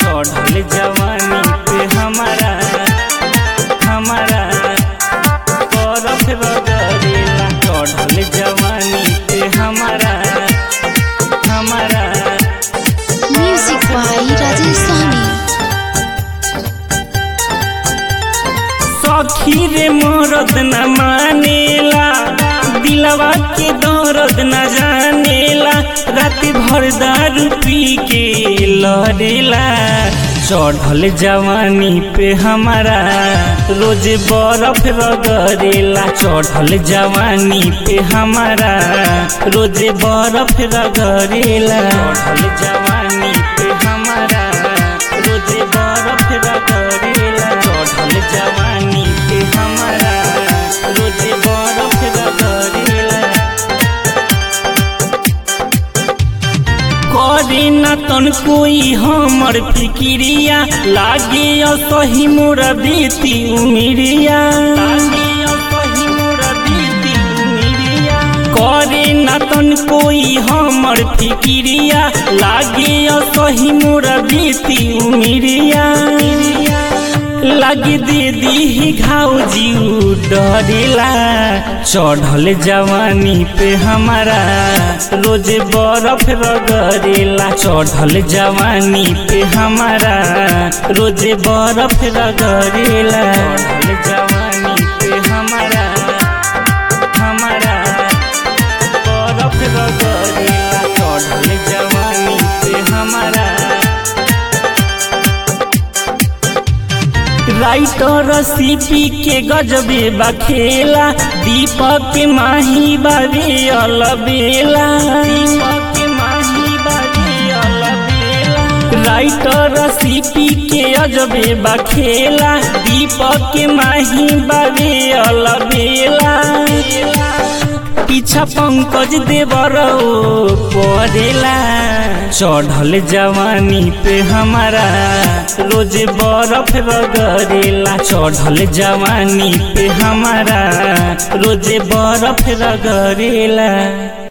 चढ़ल जवानी पे हमारा बरफ रगड़ेला। चढ़ल जवानी पे हमारा म्यूजिक बाई राजेश साहनी। सखी रे मरद न मानेला, दिलवा के दर्द न जानेला, रात भर दारू पी के लड़ेला। चढ़ल जवानी पे हमारा रोज बरफ रगड़ेला। चढ़ल जवानी पे हमारा रोज बरफ रगड़ेला। चढ़ल जवानी पे हमारा रोज बरफ रगड़ेला। चढ़ल जवानी पे हमारा रोज बरफ रगड़ेला। करे न तन कोई हमर फिकिरिया, लागे असही मोर बीती उमिरिया। करे न तन कोई हमर फिकिरिया, लागे असही मोर बीती उमिरिया। लगे दे दी घाव जीव डरेला। चढ़ल जवानी पे हमारा रोज बरफ रगड़ेला। चढ़ल जवानी पे हमारा रोज बरफ रगड़ेला। चढ़ल जवानी पे हमारा बरफ रगड़ेला। चढ़ल जवानी पे हमारा राइटर सीपी के गजबे बखेला, दीपक माही बाबे अलबेला। राइटर सीपी के अजबे बखेला, दीपक माही बाबे अलबेला। पीछा पंकज देवर पड़ेला। चढ़ल जवानी पे हमारा रोज बरफ रगड़ेला। चढ़ल जवानी पे हमारा रोज बरफ रगड़ेला।